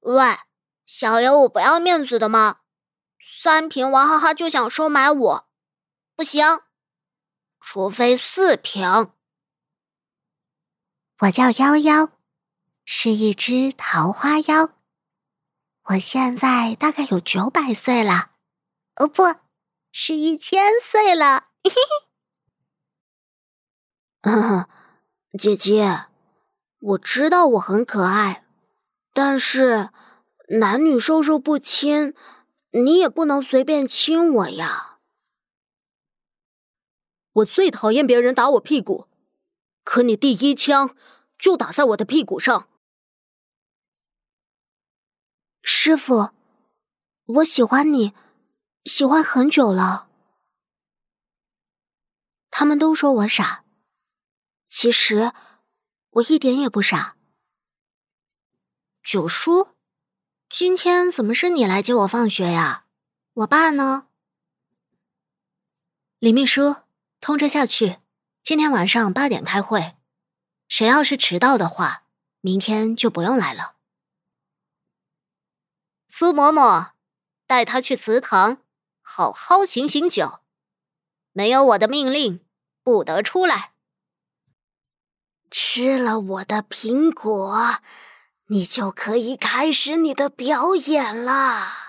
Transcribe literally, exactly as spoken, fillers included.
喂，小爷我不要面子的吗？三瓶娃哈哈就想收买我，不行，除非四瓶。 我叫夭夭，是一只桃花妖。我现在大概有九百岁了，哦不，是一千岁了。嘿嘿嘿。姐姐，我知道我很可爱，但是男女授受不亲，你也不能随便亲我呀。 我最讨厌别人打我屁股，可你第一枪就打在我的屁股上。 师父，我喜欢你，喜欢很久了。他们都说我傻，其实我一点也不傻。九叔，今天怎么是你来接我放学呀？我爸呢？李秘书，通知下去，今天晚上八点开会，谁要是迟到的话，明天就不用来了。 苏嬷嬷，带他去祠堂，好好醒醒酒。没有我的命令，不得出来。 吃了我的苹果，你就可以开始你的表演了。